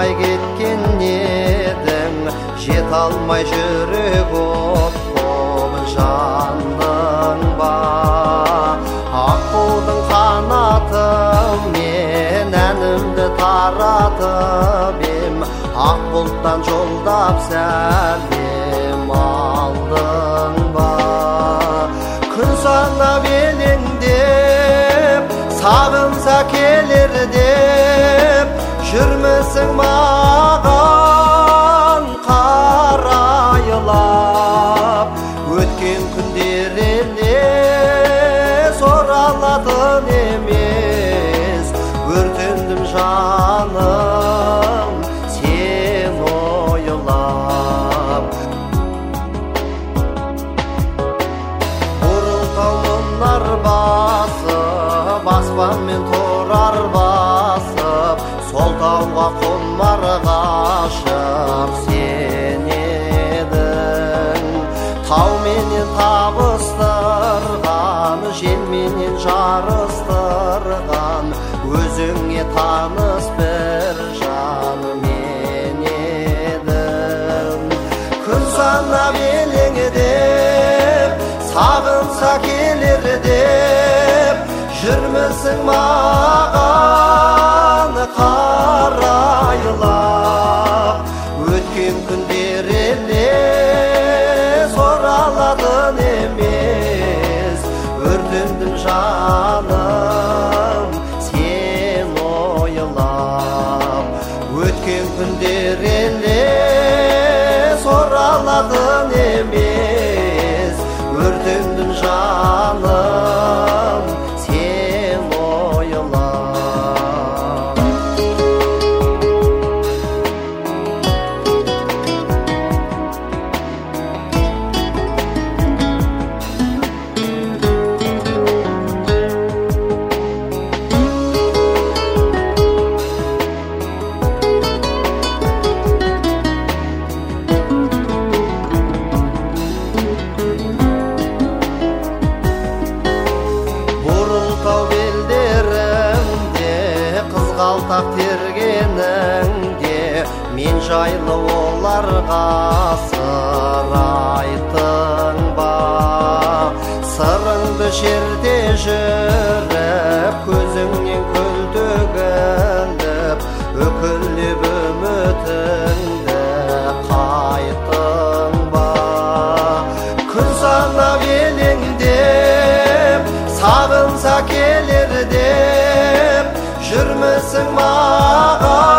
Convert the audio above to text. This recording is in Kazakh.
алмай кеткен едің, жете алмай жүрек от болып жандың ба? Аққудың қанаты мен әнімді таратып ем, ақ бұлттан жолдап сәлем алдың ба? Күн санап елеңдеп, сағынса келер деп, жүрмісің маған қарайлап? Өткен күндер елес оралатын емес, өртендім жаным сен ойлап. Бұрылтау мұнар басып, аспанмен тұрар басып, сол тауға қонар ғашық сен едің. Тауменен табыстырған, желменен жарыстырған, өзіңе таныс бір жан мен едім. Күн санап елеңдеп, сағынса келер деп, жүрмісің маған қарайлап? Өткен күндер елес оралатын емес, өртендім жаным сен ойлап. Өткен күндер елес оралатын емес, өртендім жаным сен ойлап. Қызғалдақ тергеніңде, мен жайлы оларға сыр айттың ба? Сырыңды шерте жүріп, көзіңнен көл төгіліп, өкіліп үмітіңді қайттың ба? Күн санап елеңдеп, сағынса келер деп, жүрмісің маған